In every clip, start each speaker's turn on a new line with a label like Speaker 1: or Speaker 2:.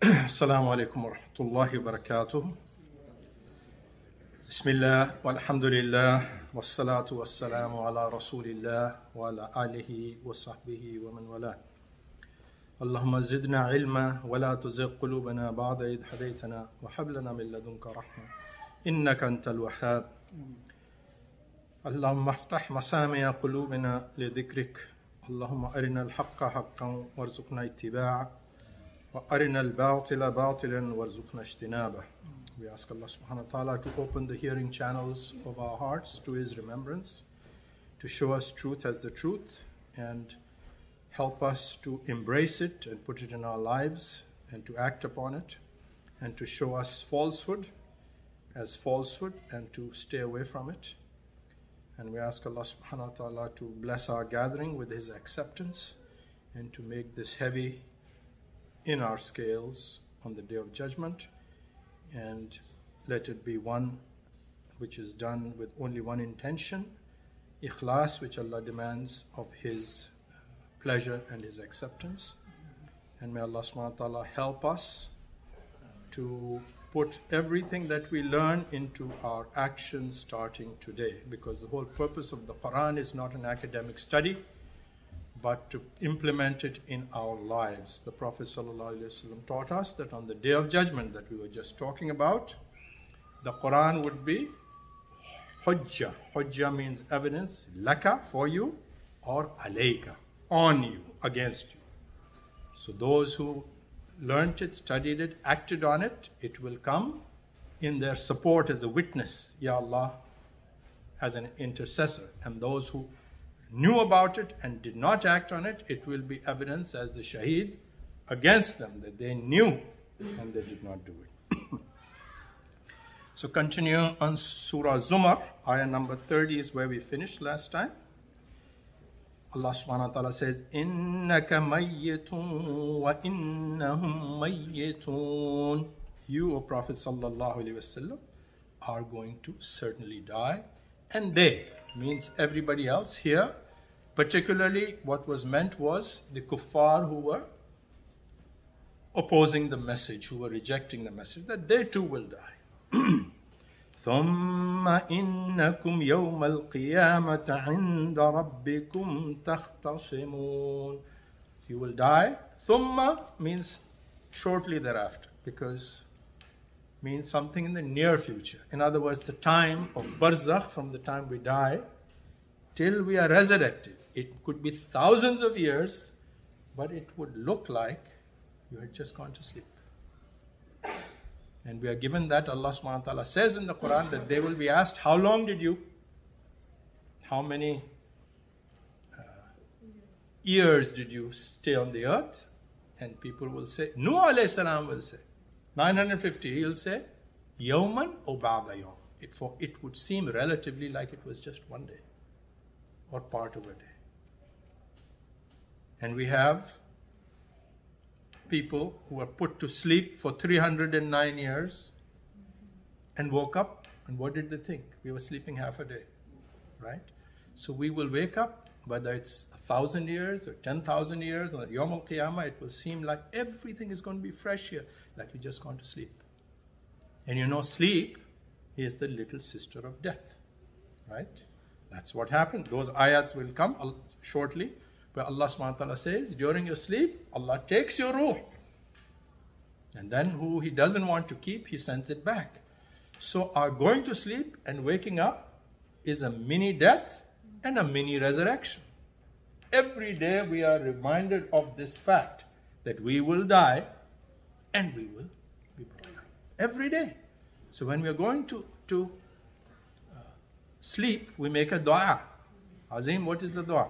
Speaker 1: السلام عليكم ورحمة الله وبركاته. بسم الله والحمد لله والصلاة والسلام على رسول الله وعلى آله وصحبه ومن والاه. اللهم زدنا علما ولا تزغ قلوبنا بعد إذ هديتنا وهب لنا من لدنك رحمة إنك أنت الوهاب. اللهم افتح مسامع قلوبنا لذكرك. اللهم أرنا الحق حقا وارزقنا اتباعه وَأَرِنَا الْبَاطِلَ بَاطِلًا وَارْزُقْنَا اجْتِنَابَهُ. We ask Allah subhanahu wa ta'ala to open the hearing channels of our hearts to His remembrance, to show us truth as the truth, and help us to embrace it and put it in our lives and to act upon it, and to show us falsehood as falsehood and to stay away from it. And we ask Allah subhanahu wa ta'ala to bless our gathering with His acceptance and to make this heavy in our scales on the Day of Judgment, and let it be one which is done with only one intention, ikhlas, which Allah demands of His pleasure and His acceptance. And may Allah subhanahu wa ta'ala help us to put everything that we learn into our actions starting today, because the whole purpose of the Quran is not an academic study, but to implement it in our lives. The Prophet ﷺ taught us that on the Day of Judgment that we were just talking about, the Quran would be hujjah. Hujjah means evidence, laka, for you, or alayka, on you, against you. So those who learnt it, studied it, acted on it, it will come in their support as a witness, Ya Allah, as an intercessor. And those who knew about it and did not act on it, it will be evidence as the shaheed against them that they knew and they did not do it. So continuing on Surah Zumar, ayah number 30 is where we finished last time. Allah subhanahu wa ta'ala says, إِنَّكَ مَيِّتٌ وَإِنَّهُمْ مَيِّتُونَ. You, O Prophet sallallahu alaihi wasallam, are going to certainly die, and they means everybody else here. Particularly what was meant was the kuffar who were opposing the message, who were rejecting the message, that they too will die. ثُمَّ إِنَّكُمْ يَوْمَ الْقِيَامَةِ عِنْدَ رَبِّكُمْ تَخْتَصِمُونَ. You will die. ثُمَّ means shortly thereafter, because means something in the near future. In other words, the time of barzakh, from the time we die till we are resurrected. It could be thousands of years, but it would look like you had just gone to sleep. And we are given that. Allah subhanahu wa ta'ala says in the Quran that they will be asked, how many years did you stay on the earth? And people will say, Nuh alayhi salam will say, 950, he'll say, Yawman o ba'da yawm. For it would seem relatively like it was just one day or part of a day. And we have people who were put to sleep for 309 years and woke up, and what did they think? We were sleeping half a day, right? So we will wake up, whether it's 1,000 years or 10,000 years or Yawm al-Qiyamah, it will seem like everything is going to be fresh here, like we just gone to sleep. And you know, sleep is the little sister of death, right? That's what happened. Those ayats will come shortly, where Allah subhanahu wa ta'ala says, during your sleep, Allah takes your ruh. And then who He doesn't want to keep, He sends it back. So our going to sleep and waking up is a mini death and a mini resurrection. Every day we are reminded of this fact that we will die and we will be brought up. Every day. So when we are going to sleep, we make a dua. Azim, what is the dua?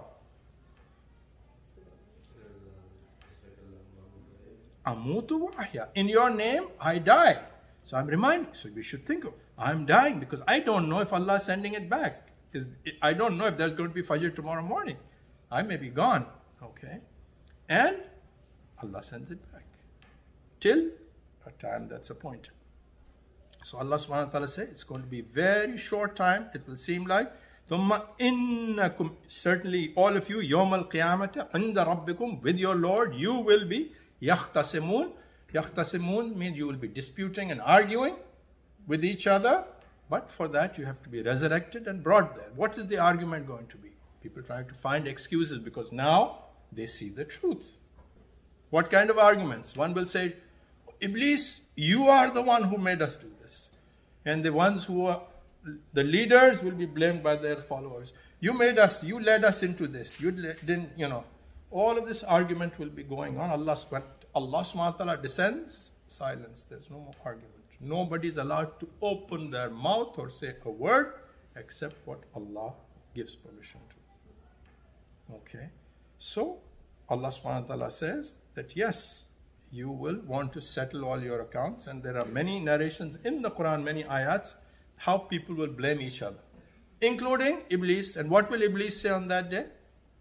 Speaker 1: Amutu wa ahya. In your name, I die. So I'm reminded. So we should think of, I'm dying because I don't know if Allah is sending it back. I don't know if there's going to be Fajr tomorrow morning. I may be gone. Okay. And Allah sends it back till a time that's appointed. So Allah subhanahu wa ta'ala says it's going to be very short time. It will seem like ثُمَّ إِنَّكُمْ, certainly all of you, يَوْمَ الْقِيَامَةِ عِنْدَ رَبِّكُمْ, with your Lord, you will be يَخْتَصِمُونَ, Yahtasimun means you will be disputing and arguing with each other, but for that you have to be resurrected and brought there. What is the argument going to be? People trying to find excuses because now they see the truth. What kind of arguments? One will say, Iblis, you are the one who made us do this. And the ones who are the leaders will be blamed by their followers. You made us, you led us into this. You didn't, all of this argument will be going on. Allah subhanahu wa ta'ala descends, silence. There's no more argument. Nobody is allowed to open their mouth or say a word except what Allah gives permission to. Okay. So, Allah subhanahu wa ta'ala says that yes, you will want to settle all your accounts, and there are many narrations in the Quran, many ayats, how people will blame each other, including Iblis. And what will Iblis say on that day?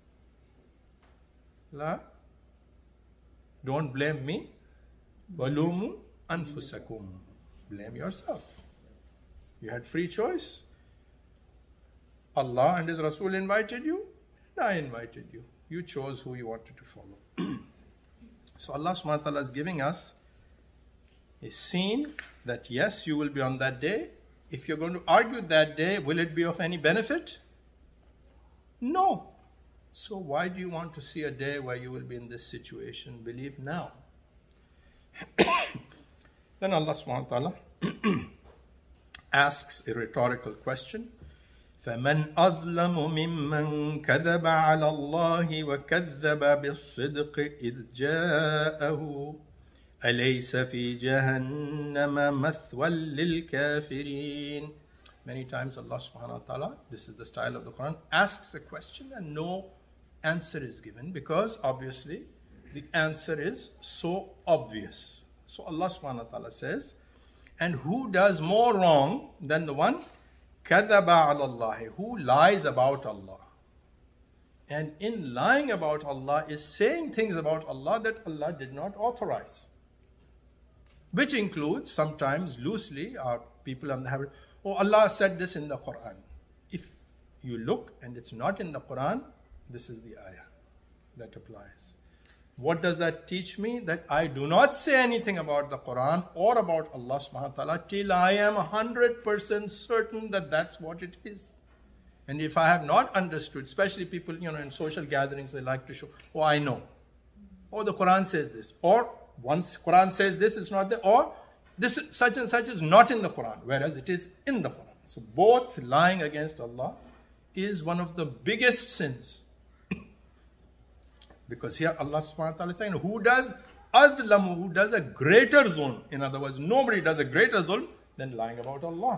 Speaker 1: La, don't blame me. Walumu anfusakum. Blame yourself. You had free choice. Allah and His Rasul invited you, and I invited you. You chose who you wanted to follow. So Allah subhanahu wa ta'ala is giving us a scene that yes, you will be on that day. If you're going to argue that day, will it be of any benefit? No. So why do you want to see a day where you will be in this situation? Believe now. Then Allah subhanahu wa ta'ala asks a rhetorical question. فَمَنْ أَظْلَمُ مِمَّنْ كَذَبَ عَلَى اللَّهِ وَكَذَّبَ بِالصِّدْقِ إِذْ جَاءَهُ أَلَيْسَ فِي جَهَنَّمَ مَثْوًى لِلْكَافِرِينَ. Many times Allah subhanahu wa ta'ala, this is the style of the Quran, asks a question and no answer is given because obviously the answer is so obvious. So Allah subhanahu wa ta'ala says, and who does more wrong than the one كَذَبَ عَلَى اللَّهِ, who lies about Allah. And in lying about Allah is saying things about Allah that Allah did not authorize. Which includes sometimes loosely people on the habit, oh, Allah said this in the Quran. If you look and it's not in the Quran, this is the ayah that applies. What does that teach me? That I do not say anything about the Quran or about Allah subhanahu wa ta'ala till I am 100% certain that that's what it is. And if I have not understood, especially people, in social gatherings, they like to show, oh, I know. Oh, the Quran says this. Or once Quran says this, it's not there. Or this such and such is not in the Quran, whereas it is in the Quran. So both lying against Allah is one of the biggest sins. Because here Allah subhanahu wa ta'ala is saying, who does adlamu, who does a greater zulm. In other words, nobody does a greater zulm than lying about Allah.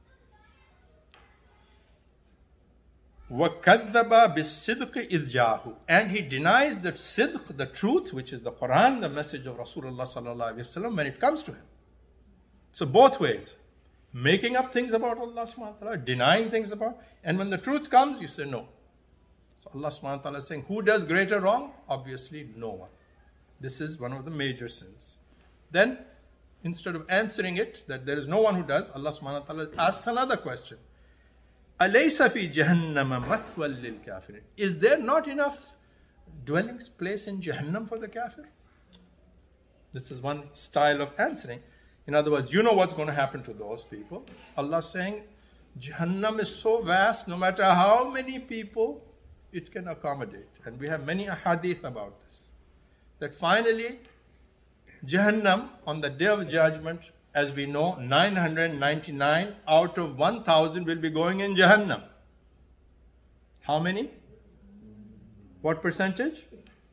Speaker 1: وَكَذَّبَ بِالصِّدْقِ إِذْ جَاءَهُ. And he denies the sidq, the truth, which is the Quran, the message of Rasulullah sallallahu alaihi wasallam, when it comes to him. So both ways. Making up things about Allah subhanahu wa ta'ala, denying things about, and when the truth comes, you say no. So Allah subhanahu wa ta'ala is saying, who does greater wrong? Obviously, no one. This is one of the major sins. Then, instead of answering it, that there is no one who does, Allah subhanahu wa ta'ala asks another question. أَلَيْسَ فِي جَهَنَّمَ مَثْوًى لِلْكَافِرِينَ. Is there not enough dwelling place in Jahannam for the kafir? This is one style of answering. In other words, you know what's going to happen to those people. Allah is saying, Jahannam is so vast, no matter how many people it can accommodate. And we have many ahadith about this. That finally, Jahannam, on the day of judgment, as we know, 999 out of 1,000 will be going in Jahannam. How many? What percentage?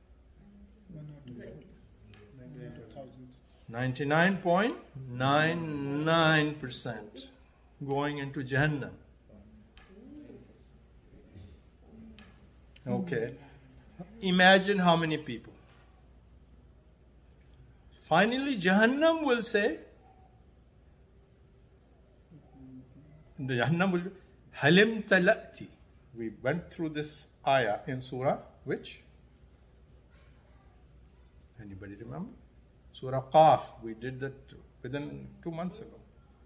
Speaker 1: 99.99% going into Jahannam. Okay. Imagine how many people. Finally, Jahannam will say, the Jahannam will, Halim talati. We went through this ayah in Surah, which? Anybody remember? Surah Qaf. We did that within 2 months ago.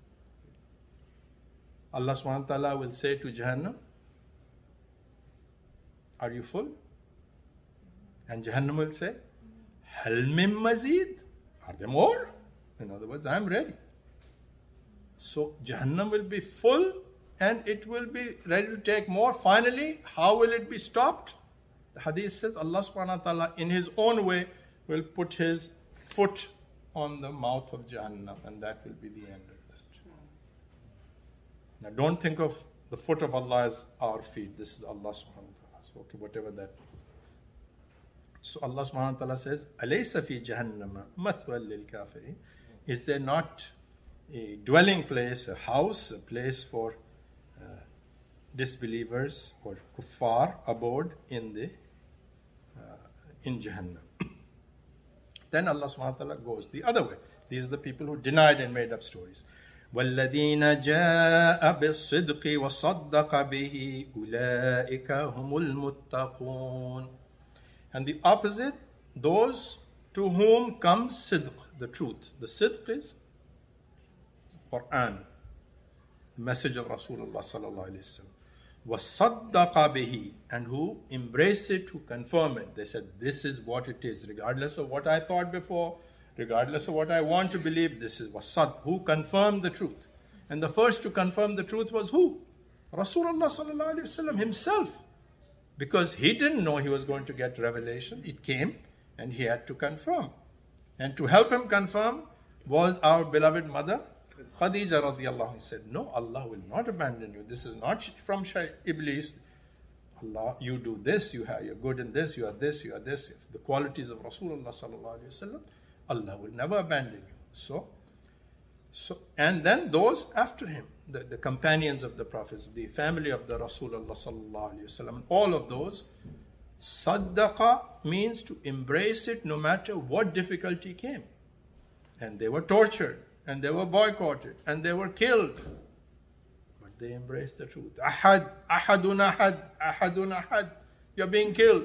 Speaker 1: Allah subhanahu wa ta'ala will say to Jahannam, are you full? And Jahannam will say, Hal min mazid? Are there more? In other words, I am ready. So Jahannam will be full and it will be ready to take more. Finally, how will it be stopped? The hadith says Allah subhanahu wa ta'ala in His own way will put His foot on the mouth of Jahannam, and that will be the end of that. Now don't think of the foot of Allah as our feet. This is Allah subhanahu wa ta'ala. So okay, whatever that is. So Allah subhanahu wa ta'ala says, Alaysa fi jahannama mathwal lil kafirin. Is there not a dwelling place, a house, a place for disbelievers or kuffar, abode in Jahannam? Then Allah subhanahu wa ta'ala goes the other way. These are the people who denied and made up stories. وَالَّذِينَ جَاءَ بِالصِّدْقِ وَصَدَّقَ بِهِ أُولَٰئِكَ هُمُ الْمُتَّقُونَ. And the opposite, those to whom comes sidq, the truth. The sidq is Quran, the message of Rasulullah sallallahu alaihi wasallam. وَصَدَّقَ بِهِ, and who embrace it, who confirm it. They said, this is what it is, regardless of what I thought before, regardless of what I want to believe, this is wasad, who confirmed the truth. And the first to confirm the truth was who? Rasulullah sallallahu alaihi wasallam himself. Because he didn't know he was going to get revelation. It came and he had to confirm. And to help him confirm was our beloved mother, Khadija radiallahu anha, said, no, Allah will not abandon you. This is not from Iblis. Allah, you do this, you're good in this, you are this, you are this. The qualities of Rasulullah sallallahu alaihi wasallam, Allah will never abandon you. So, and then those after him, the companions of the prophets, the family of the Rasulullah sallallahu alaihi wasallam, all of those, saddaqa means to embrace it no matter what difficulty came. And they were tortured, and they were boycotted, and they were killed. But they embraced the truth. Ahad, ahadun ahad, ahadun ahad. You're being killed.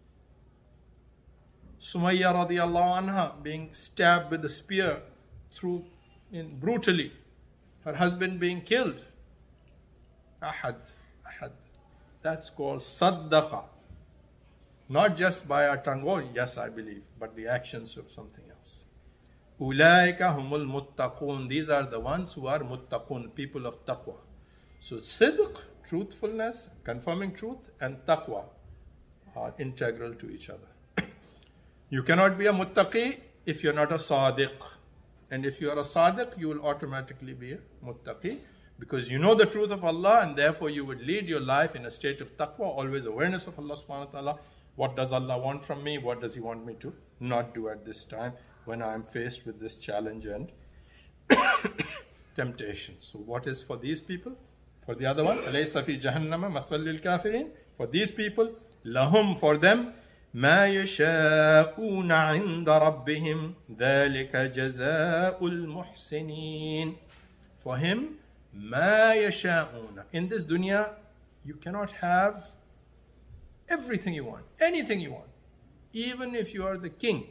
Speaker 1: Sumayya radiallahu anha being stabbed with a spear brutally. Her husband being killed. Ahad, ahad. That's called saddaqa. Not just by our tongue, oh yes I believe, but the actions of something else. Ulaika humul muttaqun. These are the ones who are muttaqun, people of taqwa. So sidq, truthfulness, confirming truth, and taqwa are integral to each other. You cannot be a muttaqi if you're not a sadiq. And if you are a sadiq, you will automatically be a muttaqi, because you know the truth of Allah, and therefore you would lead your life in a state of taqwa, always awareness of Allah subhanahu wa ta'ala. What does Allah want from me? What does He want me to not do at this time when I am faced with this challenge and temptation? So what is for these people? For the other one, alaysa fi jahannama mathwal lil kafirin. For these people, lahum, for them, ما يشاءون عند ربهم ذلك جزاء المحسنين. For him, ما يشاءون. In this dunya, you cannot have everything you want, anything you want, even if you are the king,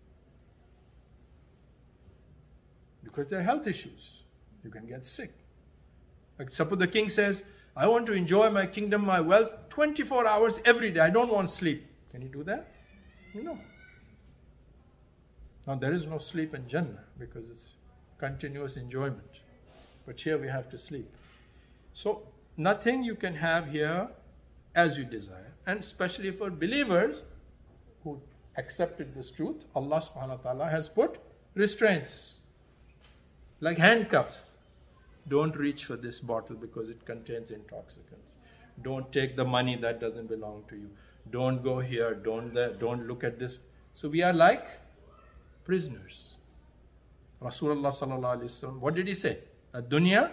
Speaker 1: because there are health issues. You can get sick. Like suppose the king says, I want to enjoy my kingdom, my wealth 24 hours every day. I don't want sleep. Can you do that? No. Now there is no sleep in Jannah because it's continuous enjoyment. But here we have to sleep. So nothing you can have here as you desire. And especially for believers who accepted this truth, Allah subhanahu wa ta'ala has put restraints. Like handcuffs. Don't reach for this bottle because it contains intoxicants. Don't take the money that doesn't belong to you. Don't go here, don't there, don't look at this. So we are like prisoners. Rasulullah sallallahu alaihi wasallam, what did he say? Ad-dunya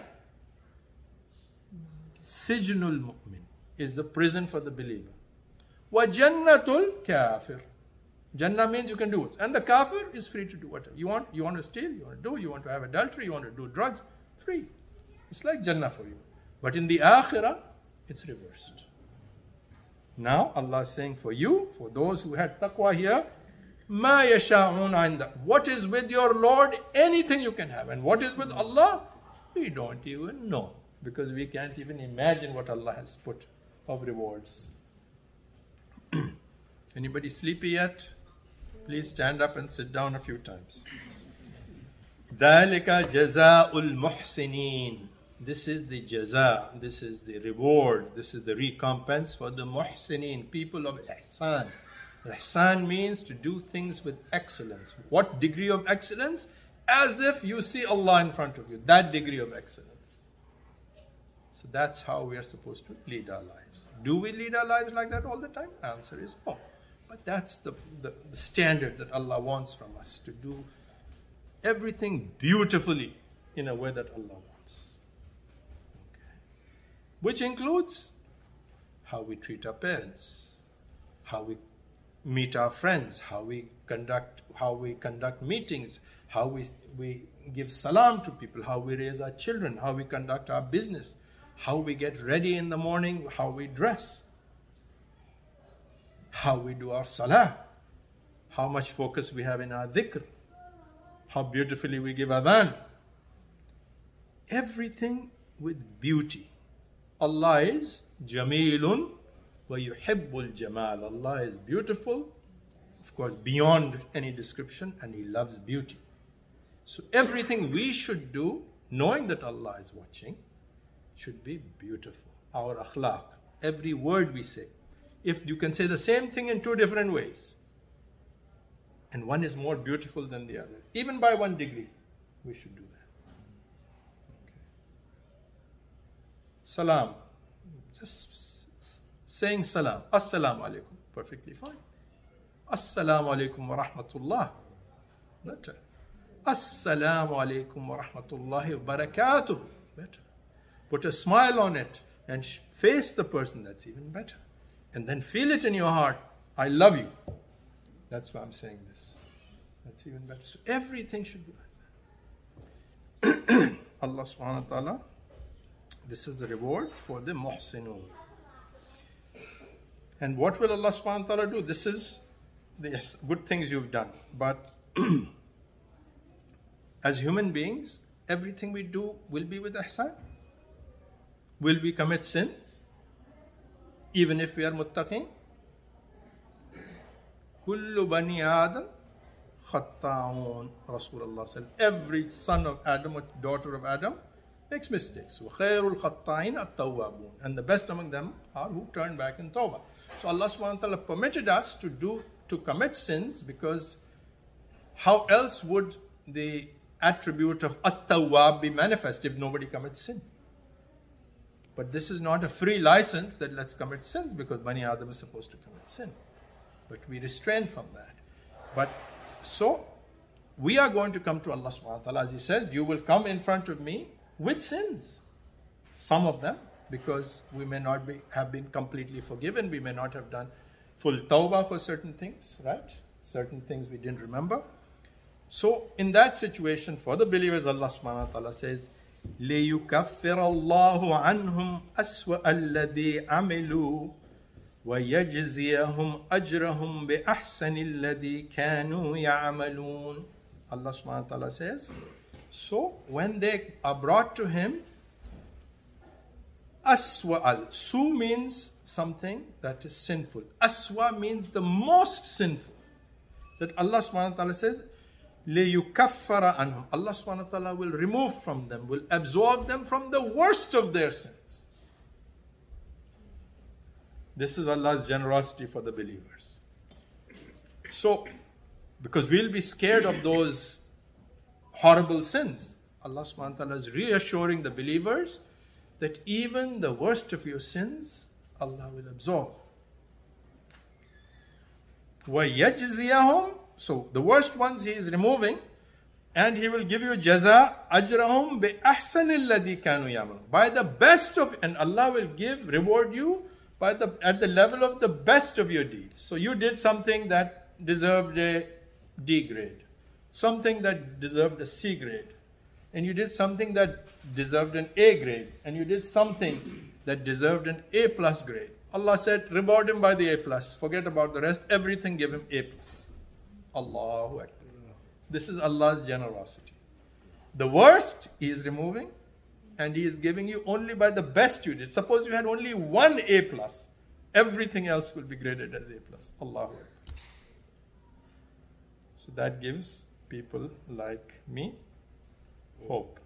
Speaker 1: sijnul mu'min, is the prison for the believer. Wa jannatul kafir. Jannah means you can do it. And the kafir is free to do whatever. You want to steal, you want to do, you want to have adultery, you want to do drugs, free. It's like Jannah for you. But in the akhirah, it's reversed. Now Allah is saying for you, for those who had taqwa here, مَا يَشَاءُونَ عِنْدَ. What is with your Lord? Anything you can have. And what is with Allah? We don't even know. Because we can't even imagine what Allah has put of rewards. Anybody sleepy yet? Please stand up and sit down a few times. ذَلِكَ جَزَاءُ الْمُحْسِنِينَ. This is the jaza, this is the reward, this is the recompense for the muhsinin, people of ihsan. Ihsan means to do things with excellence. What degree of excellence? As if you see Allah in front of you. That degree of excellence. So that's how we are supposed to lead our lives. Do we lead our lives like that all the time? The answer is no. But that's the standard that Allah wants from us, to do everything beautifully in a way that Allah wants. Okay. Which includes how we treat our parents, how we meet our friends, how we conduct meetings, how we give salam to people, how we raise our children, how we conduct our business, how we get ready in the morning, how we dress, how we do our salah, how much focus we have in our dhikr, how beautifully we give adhan. Everything with beauty. Allah is jamilun wa yuhibbul jamal. Allah is beautiful, of course, beyond any description, and He loves beauty. So everything we should do, knowing that Allah is watching, should be beautiful. Our akhlaq, every word we say. If you can say the same thing in two different ways, and one is more beautiful than the other, even by 1 degree, we should do that. Okay. Salam. Just saying salam. Assalamu alaikum. Perfectly fine. Assalamu alaikum wa rahmatullah. Better. Assalamu alaikum wa rahmatullahi wa barakatuh. Better. Put a smile on it and face the person. That's even better. And then feel it in your heart. I love you. That's why I'm saying this. That's even better. So everything should be like that. Allah subhanahu wa ta'ala, this is the reward for the muhsinun. And what will Allah subhanahu wa ta'ala do? This is the good things you've done. But as human beings, everything we do will be with ihsan. Will we commit sins? Even if we are muttaqin? Kullu bani Adam khatta'un. Rasulullah said, every son of Adam or daughter of Adam makes mistakes. وَخَيْرُ الْخَطَّائِينَ التَّوَّابُونَ. And the best among them are who turn back in tawbah. So Allah subhanahu wa ta'ala permitted us to commit sins, because how else would the attribute of at-tawwab be manifest if nobody commits sin? But this is not a free license that let's commit sins, because Bani Adam is supposed to commit sin. But we restrain from that. But so we are going to come to Allah subhanahu wa ta'ala, as He says, you will come in front of me with sins. Some of them, because we may not have been completely forgiven, we may not have done full tawbah for certain things, right? Certain things we didn't remember. So in that situation, for the believers, Allah subhanahu wa ta'ala says, لِيُكَفِّرَ اللَّهُ عَنْهُمْ أَسْوَأَ الَّذِي عَمِلُوا وَيَجْزِيَهُمْ أَجْرَهُمْ بِأَحْسَنِ الَّذِي كَانُوا يَعْمَلُونَ. Allah subhanahu wa ta'ala says, so when they are brought to Him, aswa'al. Su means something that is sinful. Aswa means the most sinful. That Allah subhanahu wa ta'ala says, لِيُكَفَّرَ عَنْهُمْ. Allah subhanahu wa ta'ala will remove from them, will absolve them from the worst of their sins. This is Allah's generosity for the believers. So, because we'll be scared of those horrible sins, Allah subhanahu wa ta'ala is reassuring the believers that even the worst of your sins, Allah will absolve. وَيَجْزِيَهُمْ. So the worst ones He is removing, and He will give you jaza ajrahum bi ahsanil ladhi kanu ya'malun. By the best of, and Allah will reward you at the level of the best of your deeds. So you did something that deserved a D grade, something that deserved a C grade, and you did something that deserved an A grade, and you did something that deserved an A plus grade. Allah said, reward him by the A plus. Forget about the rest. Everything, give him A plus. Allahu Akbar. This is Allah's generosity. The worst He is removing, and He is giving you only by the best you did. Suppose you had only one A plus, everything else will be graded as A plus. Allahu Akbar. So that gives people like me hope.